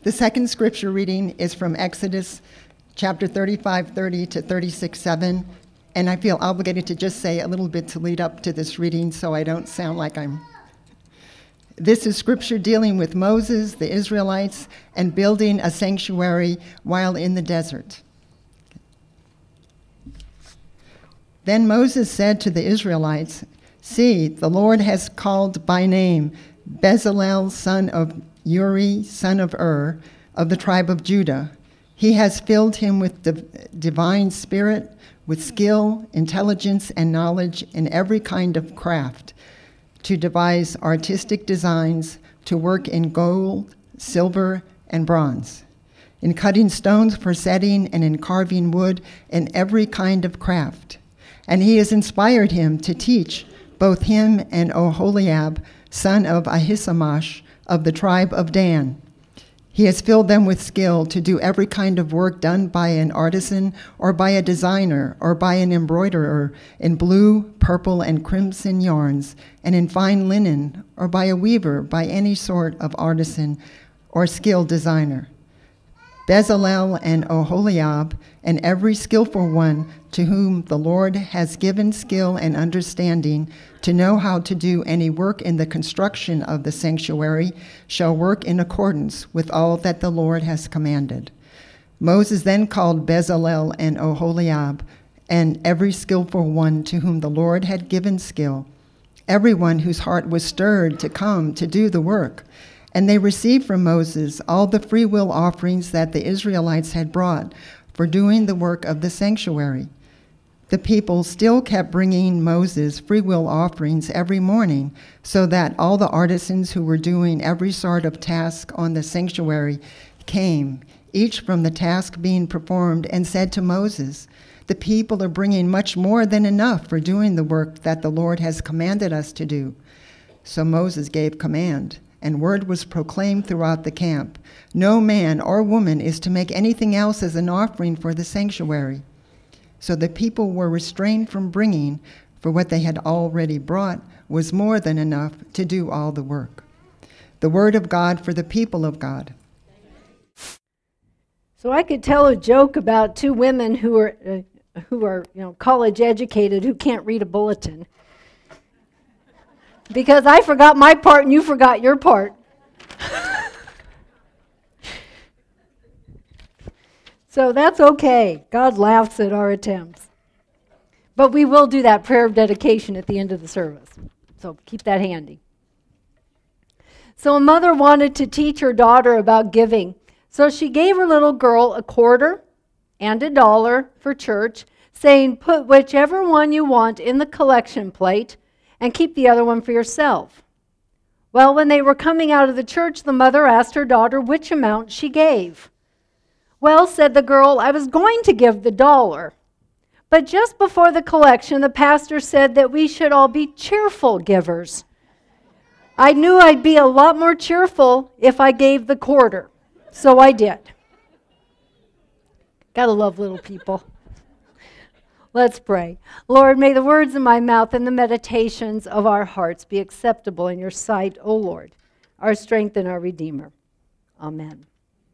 The second scripture reading is from Exodus chapter 35:30 to 36:7, and I feel obligated to just say a little bit to lead up to this reading so I don't sound like I'm... This is scripture dealing with Moses, the Israelites, and building a sanctuary while in the desert. Then Moses said to the Israelites, "See, the Lord has called by name Bezalel, son of Uri, son of Ur, of the tribe of Judah. He has filled him with divine spirit, with skill, intelligence, and knowledge in every kind of craft, to devise artistic designs, to work in gold, silver, and bronze, in cutting stones for setting, and in carving wood, in every kind of craft. And he has inspired him to teach both him and Oholiab, son of Ahisamach, of the tribe of Dan. He has filled them with skill to do every kind of work done by an artisan or by a designer or by an embroiderer in blue, purple, and crimson yarns, and in fine linen, or by a weaver, by any sort of artisan or skilled designer. Bezalel and Oholiab, and every skillful one to whom the Lord has given skill and understanding to know how to do any work in the construction of the sanctuary, shall work in accordance with all that the Lord has commanded." Moses then called Bezalel and Oholiab, and every skillful one to whom the Lord had given skill, everyone whose heart was stirred to come to do the work. And they received from Moses all the freewill offerings that the Israelites had brought for doing the work of the sanctuary. The people still kept bringing Moses freewill offerings every morning, so that all the artisans who were doing every sort of task on the sanctuary came, each from the task being performed, and said to Moses, "The people are bringing much more than enough for doing the work that the Lord has commanded us to do." So Moses gave command, and word was proclaimed throughout the camp, "No man or woman is to make anything else as an offering for the sanctuary." So the people were restrained from bringing, for what they had already brought was more than enough to do all the work. The word of God for the people of God. So I could tell a joke about two women who are college educated who can't read a bulletin. Because I forgot my part and you forgot your part. So that's okay. God laughs at our attempts. But we will do that prayer of dedication at the end of the service. So keep that handy. So a mother wanted to teach her daughter about giving. So she gave her little girl a quarter and $1 for church, saying, "Put whichever one you want in the collection plate and keep the other one for yourself." Well, when they were coming out of the church, the mother asked her daughter which amount she gave. "Well," said the girl, "I was going to give the $1. But just before the collection, the pastor said that we should all be cheerful givers. I knew I'd be a lot more cheerful if I gave the quarter. So I did." Gotta love little people. Let's pray. Lord, may the words of my mouth and the meditations of our hearts be acceptable in your sight, O Lord, our strength and our Redeemer. Amen.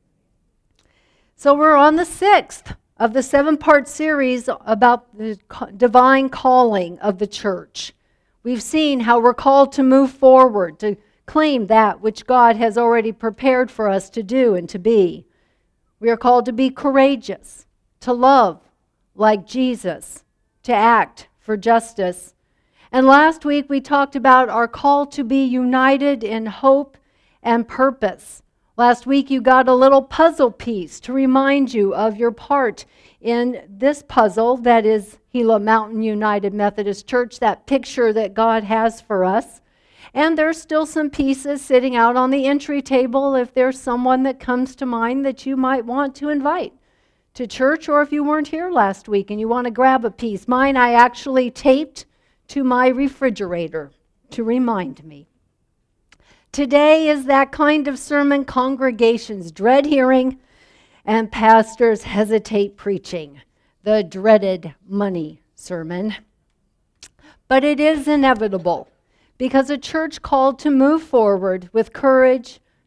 So we're on the 6th of the 7-part series about the divine calling of the church. We've seen how we're called to move forward, to claim that which God has already prepared for us to do and to be. We are called to be courageous, to love like Jesus, to act for justice. And last week we talked about our call to be united in hope and purpose. Last week you got a little puzzle piece to remind you of your part in this puzzle that is Gila Mountain United Methodist Church, that picture that God has for us. And there's still some pieces sitting out on the entry table if there's someone that comes to mind that you might want to invite to church, or if you weren't here last week and you want to grab a piece. Mine I actually taped to my refrigerator to remind me. Today is that kind of sermon congregations dread hearing and pastors hesitate preaching, the dreaded money sermon. But it is inevitable, because a church called to move forward with courage,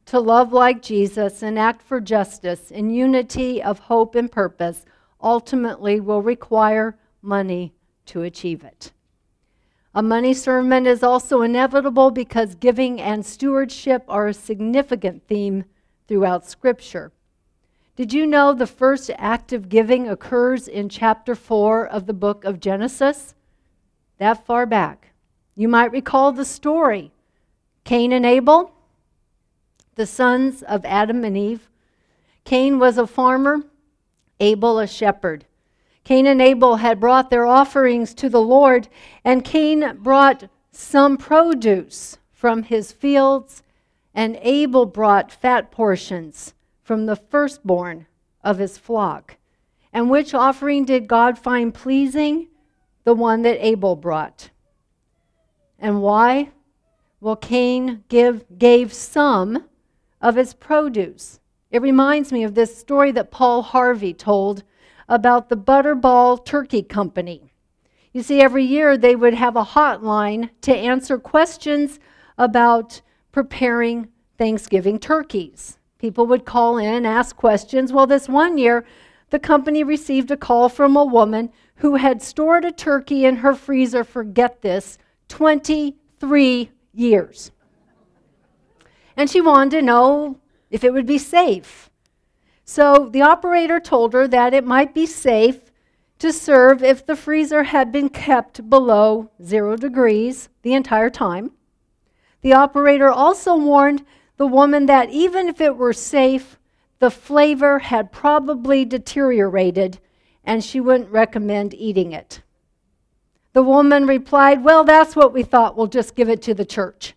to love like Jesus and act for justice in unity of hope and purpose ultimately will require money to achieve it. A money sermon is also inevitable because giving and stewardship are a significant theme throughout Scripture. Did you know the first act of giving occurs in chapter 4 of the book of Genesis? That far back. You might recall the story. Cain and Abel, the sons of Adam and Eve. Cain was a farmer, Abel a shepherd. Cain and Abel had brought their offerings to the Lord, and Cain brought some produce from his fields, and Abel brought fat portions from the firstborn of his flock. And which offering did God find pleasing? The one that Abel brought. And why? Well, Cain gave some of his produce. It reminds me of this story that Paul Harvey told about the Butterball Turkey Company. You see, every year they would have a hotline to answer questions about preparing Thanksgiving turkeys. People would call in, ask questions. Well, this one year, the company received a call from a woman who had stored a turkey in her freezer for, get this, 23 years. And she wanted to know if it would be safe. So the operator told her that it might be safe to serve if the freezer had been kept below 0 degrees the entire time. The operator also warned the woman that even if it were safe, the flavor had probably deteriorated and she wouldn't recommend eating it. The woman replied, "Well, that's what we thought. We'll just give it to the church."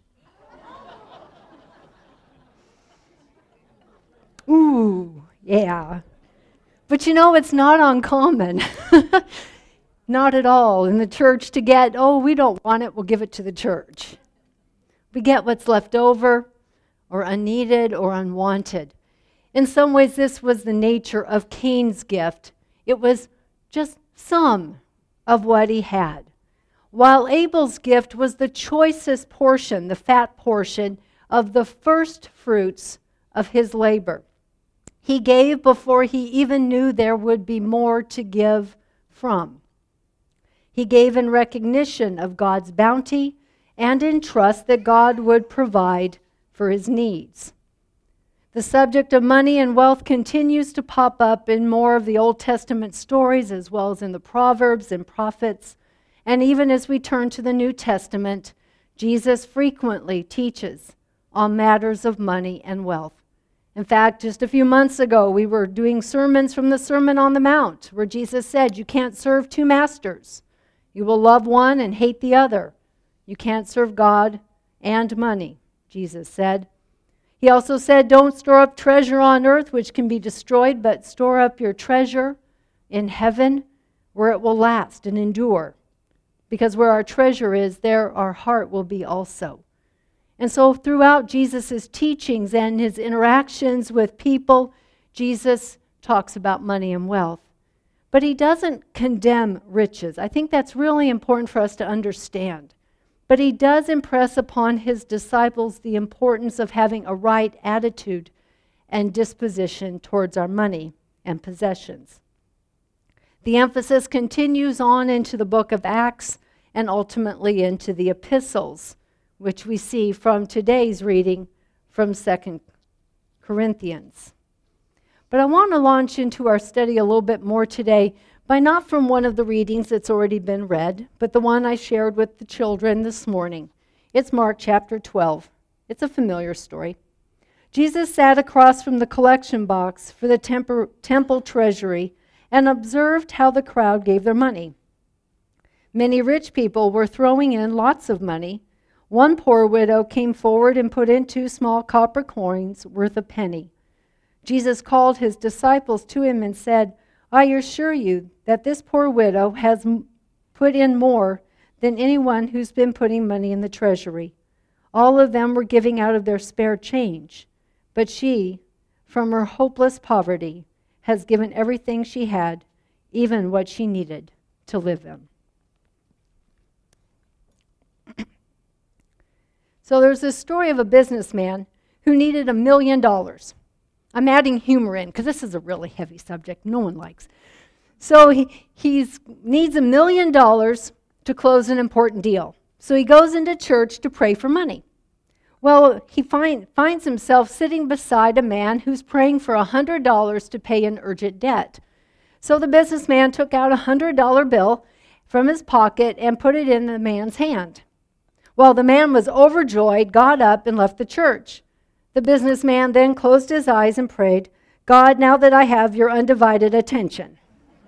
Ooh, yeah. But you know, it's not uncommon. Not at all in the church to get, we don't want it, we'll give it to the church. We get what's left over or unneeded or unwanted. In some ways, this was the nature of Cain's gift. It was just some of what he had. While Abel's gift was the choicest portion, the fat portion of the first fruits of his labor. He gave before he even knew there would be more to give from. He gave in recognition of God's bounty and in trust that God would provide for his needs. The subject of money and wealth continues to pop up in more of the Old Testament stories as well as in the Proverbs and prophets. And even as we turn to the New Testament, Jesus frequently teaches on matters of money and wealth. In fact, just a few months ago, we were doing sermons from the Sermon on the Mount, where Jesus said, you can't serve two masters. You will love one and hate the other. You can't serve God and money, Jesus said. He also said, don't store up treasure on earth, which can be destroyed, but store up your treasure in heaven, where it will last and endure. Because where our treasure is, there our heart will be also. And so throughout Jesus' teachings and his interactions with people, Jesus talks about money and wealth. But he doesn't condemn riches. I think that's really important for us to understand. But he does impress upon his disciples the importance of having a right attitude and disposition towards our money and possessions. The emphasis continues on into the book of Acts and ultimately into the epistles, which we see from today's reading from 2 Corinthians. But I want to launch into our study a little bit more today by not from one of the readings that's already been read, but the one I shared with the children this morning. It's Mark chapter 12. It's a familiar story. Jesus sat across from the collection box for the temple treasury and observed how the crowd gave their money. Many rich people were throwing in lots of money. One poor widow came forward and put in 2 small copper coins worth a penny. Jesus called his disciples to him and said, I assure you that this poor widow has put in more than anyone who's been putting money in the treasury. All of them were giving out of their spare change, but she, from her hopeless poverty, has given everything she had, even what she needed to live in. So there's this story of a businessman who needed $1 million. I'm adding humor in because this is a really heavy subject no one likes. So he needs $1 million to close an important deal. So he goes into church to pray for money. Well, he finds himself sitting beside a man who's praying for $100 to pay an urgent debt. So the businessman took out a $100 bill from his pocket and put it in the man's hand. While the man was overjoyed, got up and left the church. The businessman then closed his eyes and prayed, "God, now that I have your undivided attention."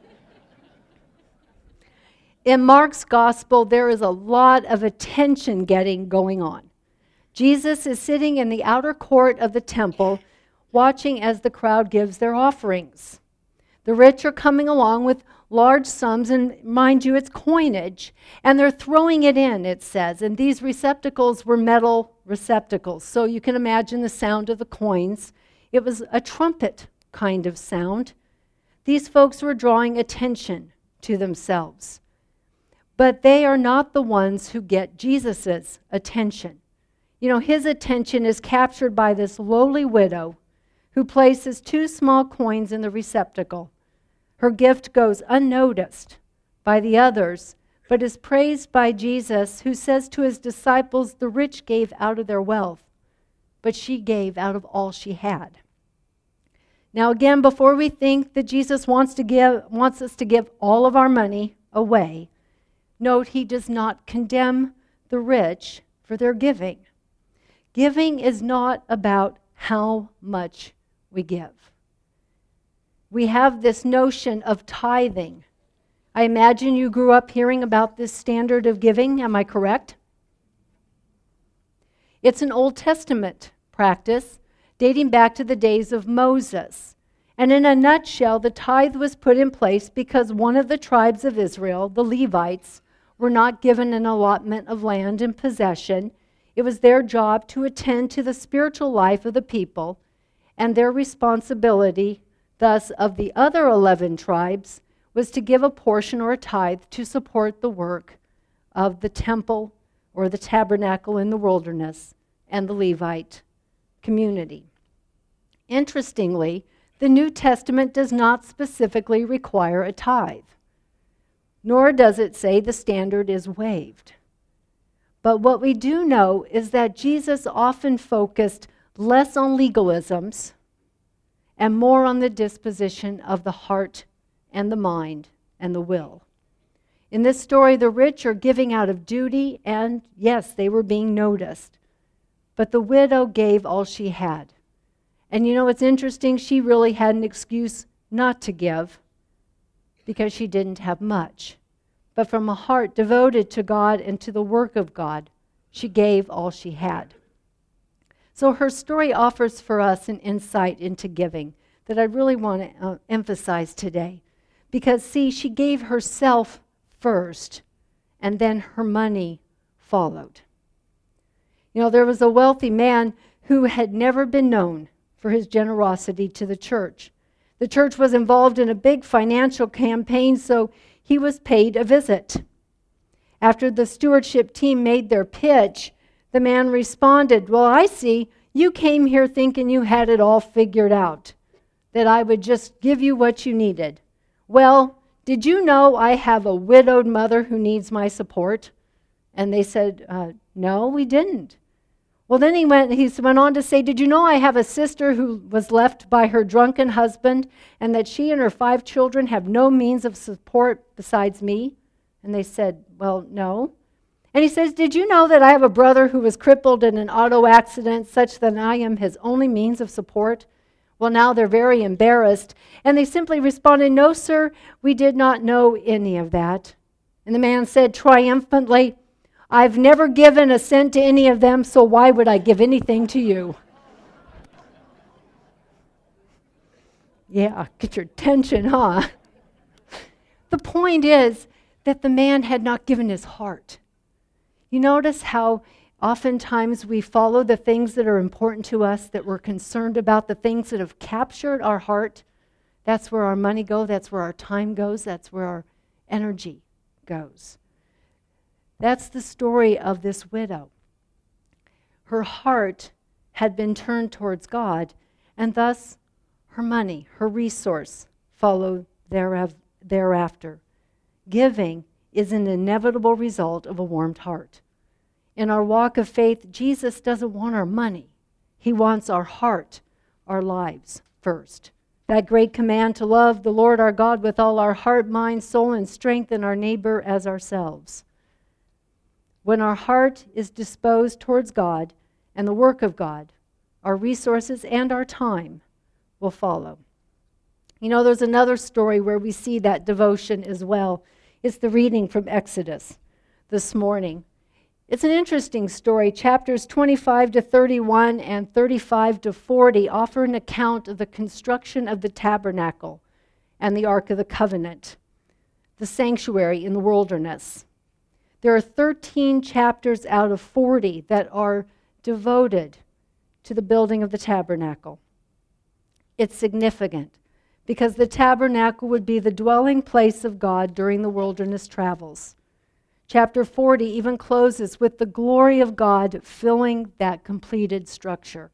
In Mark's gospel, there is a lot of attention getting going on. Jesus is sitting in the outer court of the temple, watching as the crowd gives their offerings. The rich are coming along with large sums, and mind you, it's coinage, and they're throwing it in, it says. And these receptacles were metal receptacles, so you can imagine the sound of the coins. It was a trumpet kind of sound. These folks were drawing attention to themselves. But they are not the ones who get Jesus' attention. You know, his attention is captured by this lowly widow who places 2 small coins in the receptacle. Her gift goes unnoticed by the others, but is praised by Jesus, who says to his disciples, "The rich gave out of their wealth, but she gave out of all she had." Now again, before we think that Jesus wants us to give all of our money away, note he does not condemn the rich for their giving. Giving is not about how much we give. We have this notion of tithing. I imagine you grew up hearing about this standard of giving, am I correct? It's an Old Testament practice dating back to the days of Moses. And in a nutshell, the tithe was put in place because one of the tribes of Israel, the Levites, were not given an allotment of land and possession. It was their job to attend to the spiritual life of the people, and their responsibility, thus, of the other 11 tribes, was to give a portion or a tithe to support the work of the temple or the tabernacle in the wilderness and the Levite community. Interestingly, the New Testament does not specifically require a tithe, nor does it say the standard is waived. But what we do know is that Jesus often focused less on legalisms and more on the disposition of the heart and the mind and the will. In this story, the rich are giving out of duty, and yes, they were being noticed. But the widow gave all she had. And you know, it's interesting, she really had an excuse not to give because she didn't have much. But from a heart devoted to God and to the work of God, she gave all she had. So her story offers for us an insight into giving that I really want to emphasize today. Because, see, she gave herself first, and then her money followed. You know, there was a wealthy man who had never been known for his generosity to the church. The church was involved in a big financial campaign, so he was paid a visit. After the stewardship team made their pitch, the man responded, "Well, I see, you came here thinking you had it all figured out, that I would just give you what you needed. Well, did you know I have a widowed mother who needs my support?" And they said, "No, we didn't." Well, then he went on to say, "Did you know I have a sister who was left by her drunken husband, and that she and her 5 children have no means of support besides me?" And they said, "Well, no." And he says, "Did you know that I have a brother who was crippled in an auto accident such that I am his only means of support?" Well, now they're very embarrassed, and they simply responded, "No, sir, we did not know any of that." And the man said triumphantly, "I've never given a cent to any of them, so why would I give anything to you?" Yeah, get your attention, huh? The point is that the man had not given his heart. You notice how oftentimes we follow the things that are important to us, that we're concerned about, the things that have captured our heart. That's where our money goes, that's where our time goes, that's where our energy goes. That's the story of this widow. Her heart had been turned towards God, and thus her money, her resource, followed thereafter. Giving is an inevitable result of a warmed heart. In our walk of faith, Jesus doesn't want our money. He wants our heart, our lives first. That great command to love the Lord our God with all our heart, mind, soul, and strength, and our neighbor as ourselves. When our heart is disposed towards God and the work of God, our resources and our time will follow. You know, there's another story where we see that devotion as well. It's the reading from Exodus this morning. It's an interesting story. Chapters 25 to 31 and 35 to 40 offer an account of the construction of the tabernacle and the Ark of the Covenant, the sanctuary in the wilderness. There are 13 chapters out of 40 that are devoted to the building of the tabernacle. It's significant because the tabernacle would be the dwelling place of God during the wilderness travels. Chapter 40 even closes with the glory of God filling that completed structure.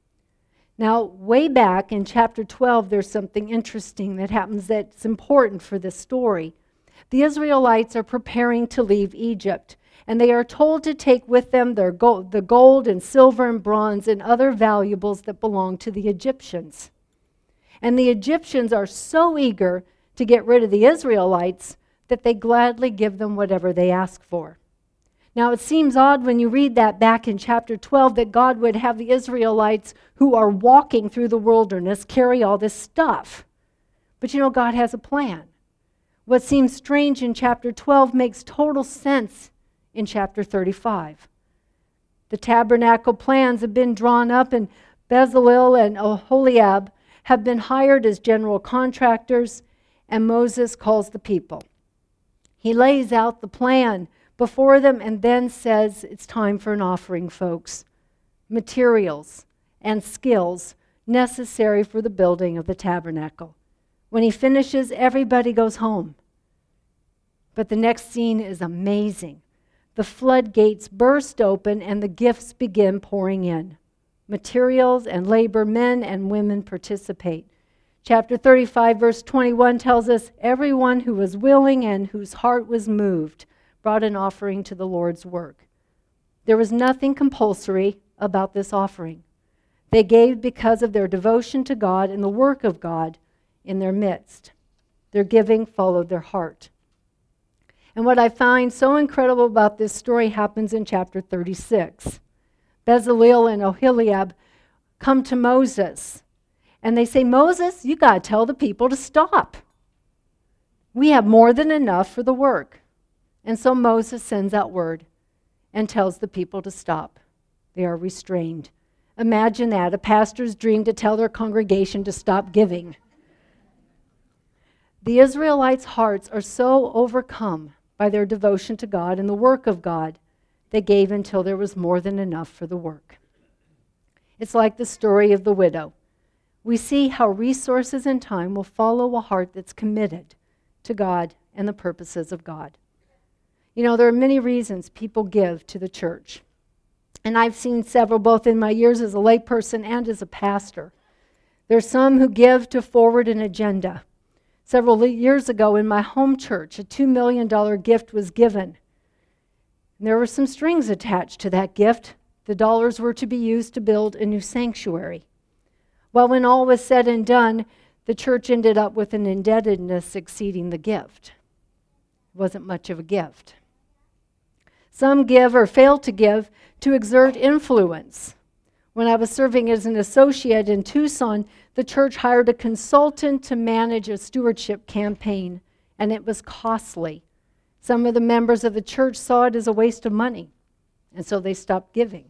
Now, way back in chapter 12, there's something interesting that happens that's important for this story. The Israelites are preparing to leave Egypt, and they are told to take with them the gold and silver and bronze and other valuables that belong to the Egyptians. And the Egyptians are so eager to get rid of the Israelites that they gladly give them whatever they ask for. Now, it seems odd when you read that back in chapter 12 that God would have the Israelites who are walking through the wilderness carry all this stuff. But you know, God has a plan. What seems strange in chapter 12 makes total sense in chapter 35. The tabernacle plans have been drawn up, and Bezalel and Oholiab have been hired as general contractors, and Moses calls the people. He lays out the plan before them and then says, it's time for an offering, folks. Materials and skills necessary for the building of the tabernacle. When he finishes, everybody goes home. But the next scene is amazing. The floodgates burst open and the gifts begin pouring in. Materials and labor, men and women participate. Chapter 35, verse 21 tells us, everyone who was willing and whose heart was moved brought an offering to the Lord's work. There was nothing compulsory about this offering. They gave because of their devotion to God and the work of God in their midst. Their giving followed their heart. And what I find so incredible about this story happens in chapter 36. Bezalel and Oholiab come to Moses, and they say, Moses, you got to tell the people to stop. We have more than enough for the work. And so Moses sends out word and tells the people to stop. They are restrained. Imagine that, a pastor's dream to tell their congregation to stop giving. The Israelites' hearts are so overcome by their devotion to God and the work of God, they gave until there was more than enough for the work. It's like the story of the widow. We see how resources and time will follow a heart that's committed to God and the purposes of God. You know, there are many reasons people give to the church. And I've seen several both in my years as a layperson and as a pastor. There's some who give to forward an agenda. Several years ago in my home church, a $2 million gift was given. And there were some strings attached to that gift. The dollars were to be used to build a new sanctuary. Well, when all was said and done, the church ended up with an indebtedness exceeding the gift. It wasn't much of a gift. Some give or fail to give to exert influence. When I was serving as an associate in Tucson, the church hired a consultant to manage a stewardship campaign, and it was costly. Some of the members of the church saw it as a waste of money, and so they stopped giving.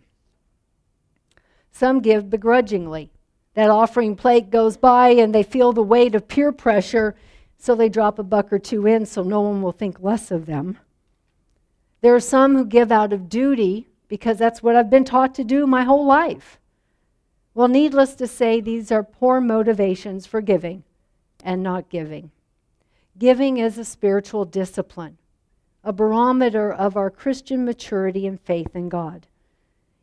Some give begrudgingly. That offering plate goes by and they feel the weight of peer pressure, so they drop a buck or two in so no one will think less of them. There are some who give out of duty because that's what I've been taught to do my whole life. Well, needless to say, these are poor motivations for giving and not giving. Giving is a spiritual discipline, a barometer of our Christian maturity and faith in God.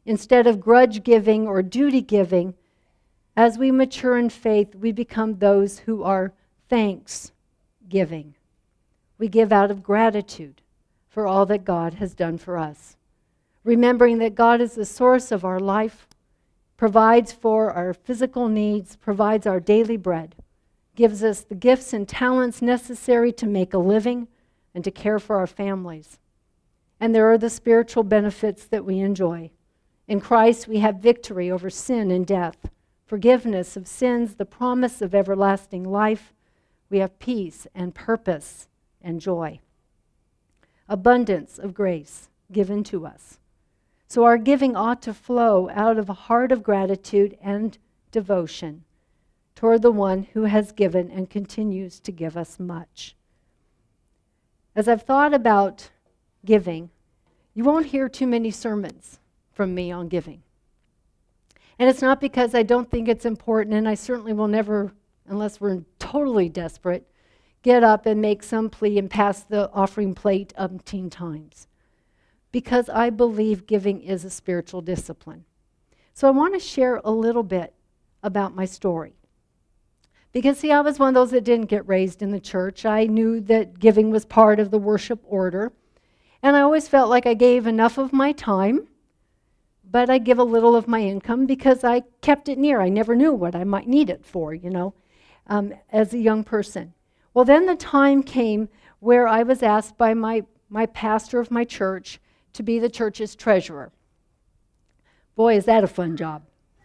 Instead of grudge giving or duty giving, as we mature in faith, we become those who are thanksgiving. We give out of gratitude for all that God has done for us, remembering that God is the source of our life, provides for our physical needs, provides our daily bread, gives us the gifts and talents necessary to make a living and to care for our families. And there are the spiritual benefits that we enjoy. In Christ, we have victory over sin and death, forgiveness of sins, the promise of everlasting life. We have peace and purpose and joy. Abundance of grace given to us. So our giving ought to flow out of a heart of gratitude and devotion toward the one who has given and continues to give us much. As I've thought about giving, you won't hear too many sermons from me on giving. And it's not because I don't think it's important, and I certainly will never, unless we're totally desperate, get up and make some plea and pass the offering plate umpteen times. Because I believe giving is a spiritual discipline. So I want to share a little bit about my story. Because, see, I was one of those that didn't get raised in the church. I knew that giving was part of the worship order. And I always felt like I gave enough of my time, but I give a little of my income because I kept it near. I never knew what I might need it for, as a young person. Well, then the time came where I was asked by my pastor of my church to be the church's treasurer. Boy, is that a fun job.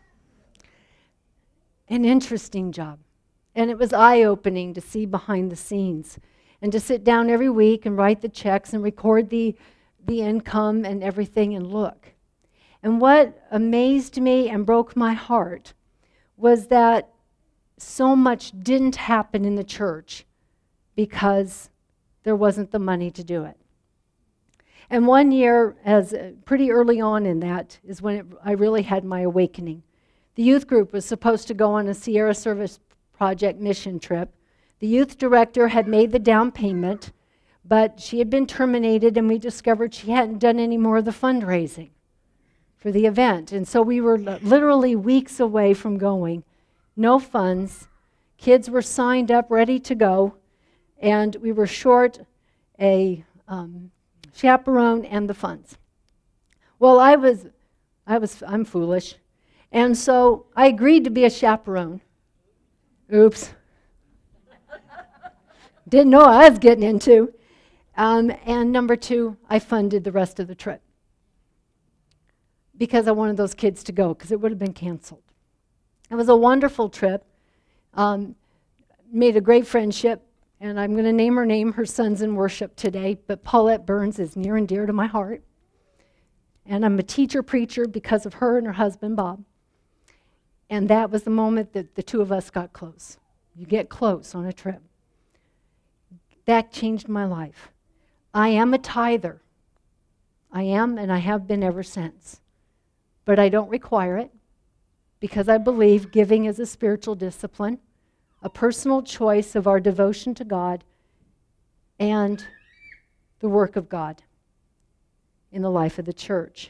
An interesting job. And it was eye-opening to see behind the scenes and to sit down every week and write the checks and record the income and everything and look. And what amazed me and broke my heart was that so much didn't happen in the church because there wasn't the money to do it. And one year, pretty early on in that, is when I really had my awakening. The youth group was supposed to go on a Sierra Service Project mission trip. The youth director had made the down payment, but she had been terminated, and we discovered she hadn't done any more of the fundraising for the event. And so we were literally weeks away from going. No funds. Kids were signed up, ready to go, and we were short a chaperone and the funds. Well, I'm foolish, and so I agreed to be a chaperone. Oops. Didn't know what I was getting into. And number two, I funded the rest of the trip because I wanted those kids to go, because it would have been canceled. It was a wonderful trip. Made a great friendship, and I'm going to name her name. Her son's in worship today, but Paulette Burns is near and dear to my heart. And I'm a teacher-preacher because of her and her husband, Bob. And that was the moment that the two of us got close. You get close on a trip. That changed my life. I am a tither. I am, and I have been ever since. But I don't require it because I believe giving is a spiritual discipline, a personal choice of our devotion to God and the work of God in the life of the church.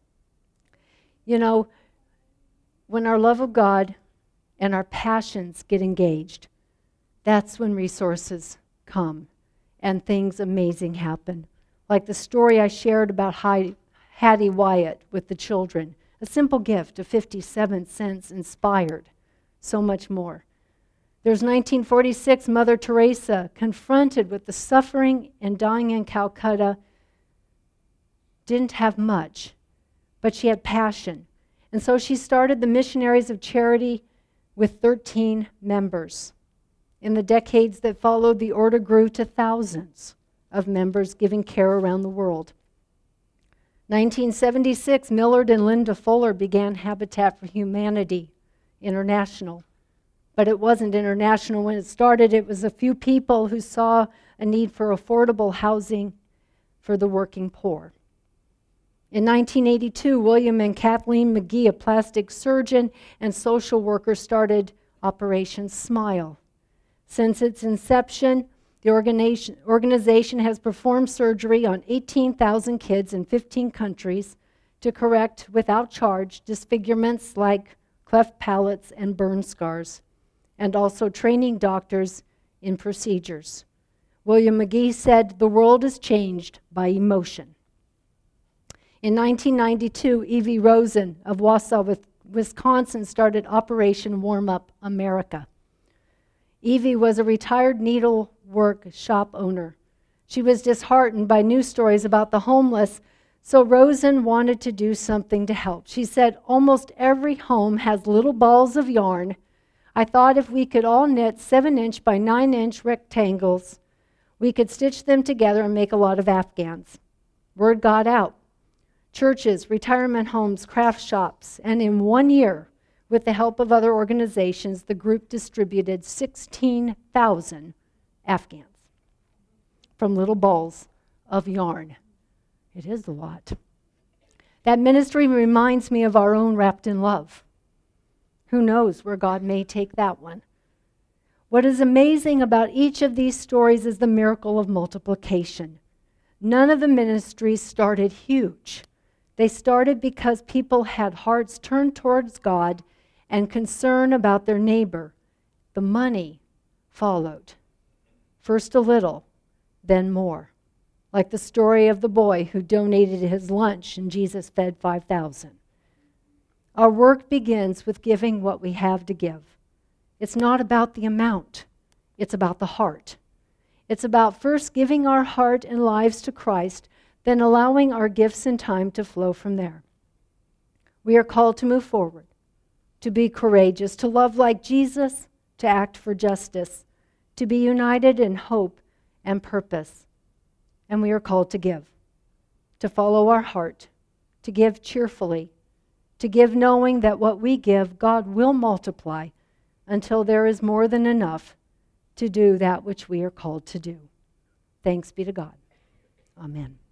When our love of God and our passions get engaged, that's when resources come and things amazing happen. Like the story I shared about Hattie Wyatt with the children. A simple gift of 57 cents inspired so much more. There's 1946, Mother Teresa, confronted with the suffering and dying in Calcutta, didn't have much, but she had passion. And so she started the Missionaries of Charity with 13 members. In the decades that followed, the order grew to thousands of members giving care around the world. 1976, Millard and Linda Fuller began Habitat for Humanity International. But it wasn't international when it started. It was a few people who saw a need for affordable housing for the working poor. In 1982, William and Kathleen McGee, a plastic surgeon and social worker, started Operation Smile. Since its inception, the organization has performed surgery on 18,000 kids in 15 countries to correct without charge disfigurements like cleft palates and burn scars, and also training doctors in procedures. William McGee said, "The world is changed by emotion." In 1992, Evie Rosen of Wausau, Wisconsin, started Operation Warm Up America. Evie was a retired needlework shop owner. She was disheartened by news stories about the homeless, so Rosen wanted to do something to help. She said, "Almost every home has little balls of yarn. I thought if we could all knit 7-inch by 9-inch rectangles, we could stitch them together and make a lot of Afghans." Word got out. Churches, retirement homes, craft shops, and in 1 year, with the help of other organizations, the group distributed 16,000 Afghans from little balls of yarn. It is a lot. That ministry reminds me of our own Wrapped in Love. Who knows where God may take that one? What is amazing about each of these stories is the miracle of multiplication. None of the ministries started huge. They started because people had hearts turned towards God and concern about their neighbor. The money followed. First a little, then more. Like the story of the boy who donated his lunch and Jesus fed 5,000. Our work begins with giving what we have to give. It's not about the amount. It's about the heart. It's about first giving our heart and lives to Christ, then allowing our gifts and time to flow from there. We are called to move forward, to be courageous, to love like Jesus, to act for justice, to be united in hope and purpose. And we are called to give, to follow our heart, to give cheerfully, to give knowing that what we give, God will multiply until there is more than enough to do that which we are called to do. Thanks be to God. Amen.